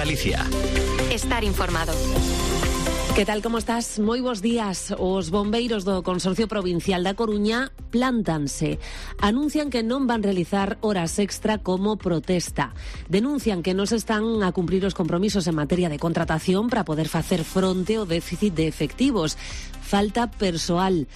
Galicia. Estar informado. Que tal, como estás? Moi bons días. Os bombeiros do Consorcio Provincial da Coruña plántanse. Anuncian que non van realizar horas extra como protesta. Denuncian que non se están a cumprir os compromisos en materia de contratación para poder facer fronte ao déficit de efectivos. Falta persoal.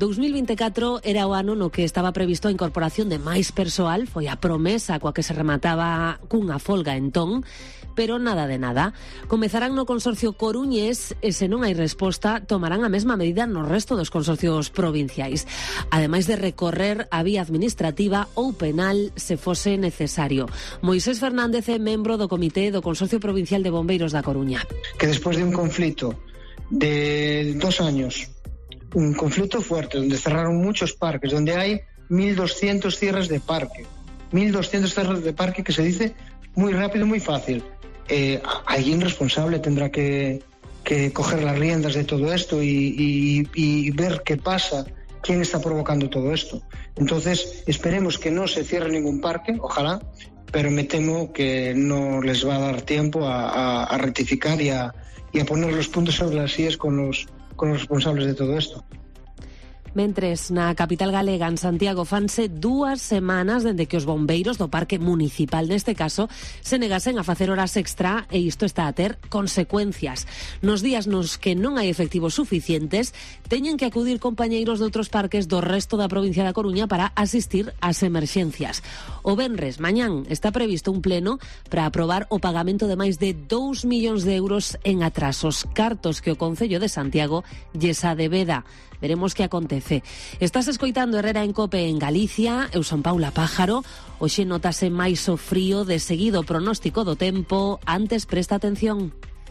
2024 era o ano no que estaba previsto a incorporación de máis persoal. Foi a promesa coa que se remataba cunha folga entón, pero nada de nada. Comezarán no Consorcio Coruñés e se non hai resposta tomarán a mesma medida no resto dos consorcios provinciais. Ademais de recorrer a vía administrativa ou penal se fose necesario. Moisés Fernández é membro do Comité do Consorcio Provincial de Bombeiros da Coruña. Que despois de un conflito de 2 años, un conflicto fuerte, donde cerraron muchos parques, donde hay 1.200 cierres de parque, 1.200 cierres de parque, que se dice muy rápido, muy fácil. Alguien responsable tendrá que coger las riendas de todo esto y ver qué pasa, quién está provocando todo esto. Entonces, esperemos que no se cierre ningún parque, ojalá, pero me temo que no les va a dar tiempo a rectificar y a poner los puntos sobre las íes con los responsables de todo esto. Mentres, na capital galega, en Santiago, fanse 2 semanas dende que os bombeiros do Parque Municipal, neste caso, se negasen a facer horas extra, e isto está a ter consecuencias. Nos días nos que non hai efectivos suficientes, teñen que acudir compañeiros de outros parques do resto da provincia da Coruña para asistir ás emerxencias. O venres, mañán, está previsto un pleno para aprobar o pagamento de máis de 2 millóns de euros en atrasos, cartos que o Concello de Santiago lles adebeda. Veremos que acontece. Estás escoitando Herrera en Cope en Galicia. Eu son Paula Pájaro. Hoxe notase máis o frío de seguido pronóstico do tempo. Antes, presta atención.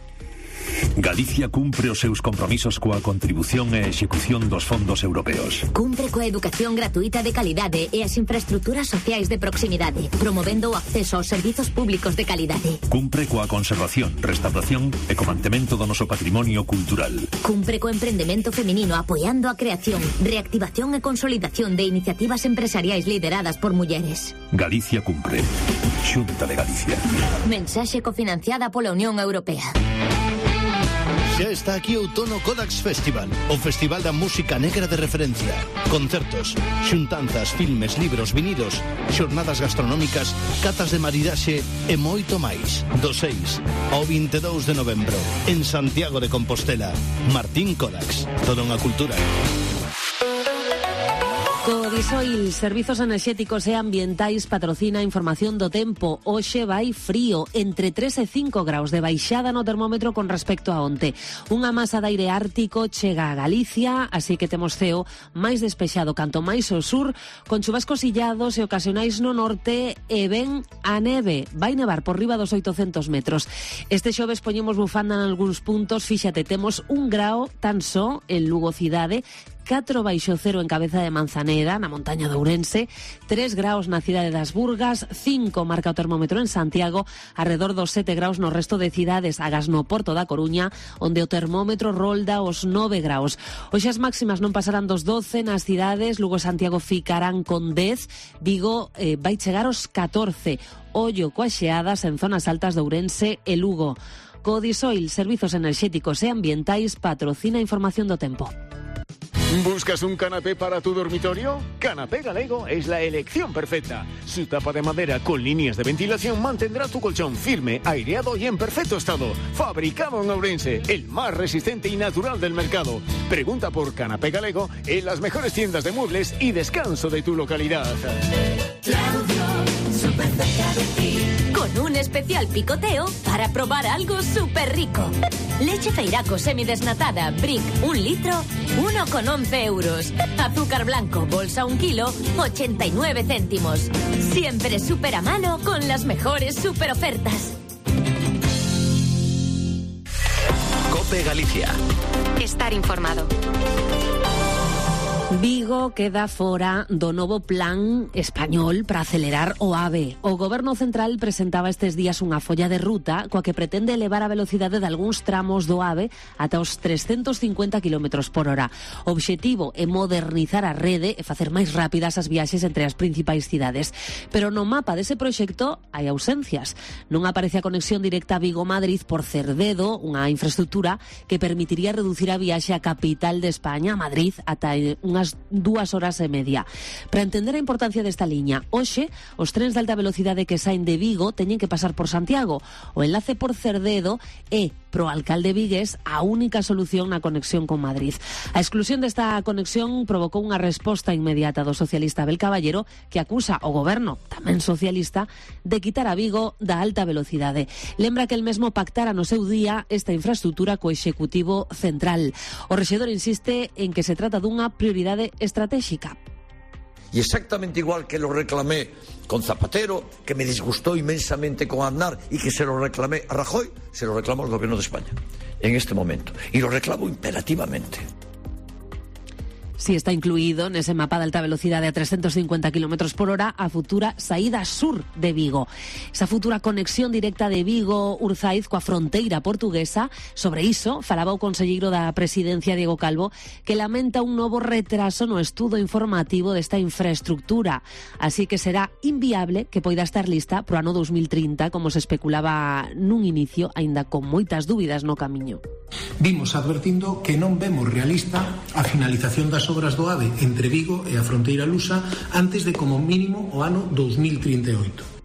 Galicia cumpre os seus compromisos coa contribución e execución dos fondos europeos. Cumpre coa educación gratuita de calidade e as infraestructuras sociais de proximidade, promovendo o acceso aos servizos públicos de calidade. Cumpre coa conservación, restauración e co mantemento do noso patrimonio cultural. Cumpre co emprendemento feminino apoiando a creación, reactivación e consolidación de iniciativas empresariais lideradas por mulleres. Galicia cumpre. Xunta de Galicia. Mensaxe cofinanciada pola Unión Europea. Xa está aquí o Outono Kodax Festival, o festival da música negra de referencia. Concertos, xuntanzas, filmes, libros, vinilos, xornadas gastronómicas, catas de maridaxe e moito máis. Do 6 ao 22 de novembro, en Santiago de Compostela. Martín Kodax, toda unha cultura. Codisoil, Servizos Enerxéticos e Ambientais, patrocina a información do tempo. Hoxe vai frío, entre 3 e 5 graus de baixada no termómetro con respecto a onte. Unha masa de aire ártico chega a Galicia, así que temos ceo máis despexado canto máis ao sur, con chuvascos illados e ocasionais no norte, e ven a neve. Vai nevar por riba dos 800 metros. Este xoves poñemos bufanda en algúns puntos. Fíxate, temos 1 grao tan só en Lugo cidade, 4 baixo cero en Cabeza de Manzaneda, na montaña de Ourense, 3 graus na cidade das Burgas, 5 marca o termómetro en Santiago, alrededor dos 7 graus no resto de cidades, agás no Porto da Coruña, onde o termómetro rolda os 9 graus. Hoxe as máximas non pasarán dos 12 nas cidades, Lugo e Santiago ficarán con 10, Vigo vai chegar aos 14, ollo coas xeadas en zonas altas de Ourense e Lugo. Codisoil, Servizos Enerxéticos e Ambientais, patrocina a información do tempo. ¿Buscas un canapé para tu dormitorio? Canapé Galego es la elección perfecta. Su tapa de madera con líneas de ventilación mantendrá tu colchón firme, aireado y en perfecto estado. Fabricado en Ourense, el más resistente y natural del mercado. Pregunta por Canapé Galego en las mejores tiendas de muebles y descanso de tu localidad. Claudio, súper cerca de ti. Con un especial picoteo para probar algo súper rico. Leche Feiraco semidesnatada, Brick, 1 litro, 1,11 euros. Azúcar blanco, bolsa 1 kilo, 89 céntimos. Siempre súper a mano con las mejores súper ofertas. Cope Galicia. Estar informado. Vigo queda fora do novo plan español para acelerar o AVE. O Goberno Central presentaba estes días unha folla de ruta coa que pretende elevar a velocidade de algúns tramos do AVE ata os 350 km por hora. O obxectivo é modernizar a rede e facer máis rápidas as viaxes entre as principais cidades. Pero no mapa dese proxecto hai ausencias. Non aparece a conexión directa Vigo-Madrid por Cerdedo, unha infraestructura que permitiría reducir a viaxe á capital de España, Madrid, ata unhas 2 horas e media. Para entender a importancia desta liña, hoxe, os trens de alta velocidade que saen de Vigo teñen que pasar por Santiago. O enlace por Cerdedo é, pro alcalde vigués, a única solución na conexión con Madrid. A exclusión desta conexión provocou unha resposta inmediata do socialista Abel Caballero, que acusa o goberno, tamén socialista, de quitar a Vigo da alta velocidade. Lembra que el mesmo pactara no seu día esta infraestructura co Executivo Central. O rexedor insiste en que se trata dunha prioridade estratégica. Y exactamente igual que lo reclamé con Zapatero, que me disgustó inmensamente con Aznar y que se lo reclamé a Rajoy, se lo reclamo al gobierno de España en este momento. Y lo reclamo imperativamente. Si está incluído nese mapa de alta velocidade a 350 km por hora a futura saída sur de Vigo. Esa futura conexión directa de Vigo-Urzaiz coa fronteira portuguesa. Sobre iso falaba o conselleiro da Presidencia, Diego Calvo, que lamenta un novo retraso no estudo informativo desta infraestructura. Así que será inviable que poida estar lista pro ano 2030, como se especulaba nun inicio, aínda con moitas dúbidas no camiño. Vimos advertindo que non vemos realista a finalización das obras do AVE entre Vigo e a fronteira lusa antes de como mínimo o ano 2038.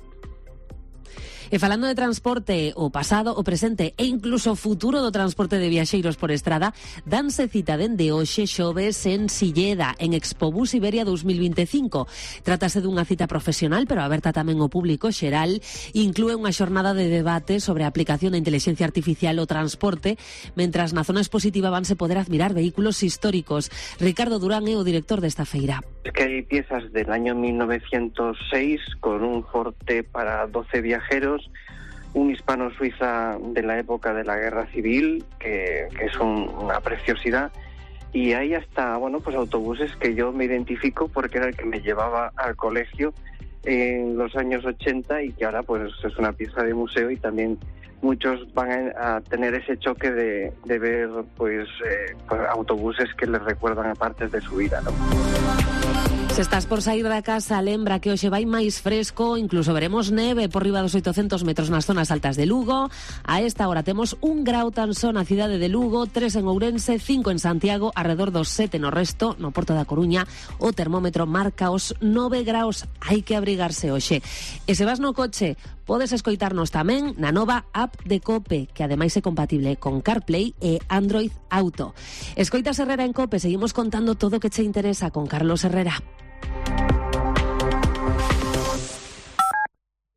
E falando de transporte, o pasado, o presente e incluso o futuro do transporte de viaxeiros por estrada, danse cita dende hoxe xoves en Silleda, en Expobús Iberia 2025. Trátase dunha cita profesional, pero aberta tamén ao público xeral. Inclúe unha xornada de debate sobre a aplicación da inteligencia artificial ao transporte, mentras na zona expositiva vanse poder admirar vehículos históricos. Ricardo Durán é o director desta feira. Es que hay piezas del año 1906 con un Forte para 12 viajeros, un hispano-suiza de la época de la Guerra Civil, que es una preciosidad, y hay hasta, pues autobuses que yo me identifico porque era el que me llevaba al colegio en los años 80 y que ahora pues es una pieza de museo, y también muchos van a tener ese choque de ver pues autobuses que les recuerdan a partes de su vida, ¿no? Se estás por sair da casa, lembra que hoxe vai máis fresco, incluso veremos neve por riba dos 800 metros nas zonas altas de Lugo. A esta hora temos 1 grau tan só na cidade de Lugo, 3 en Ourense, 5 en Santiago, alrededor dos 7 no resto. No Porto da Coruña o termómetro marca os 9 graus. Hai que abrigarse hoxe. E se vas no coche, podes escoitarnos tamén na nova app de COPE, que ademais é compatible con CarPlay e Android Auto. Escoitas Herrera en COPE, seguimos contando todo o que che interesa con Carlos Herrera.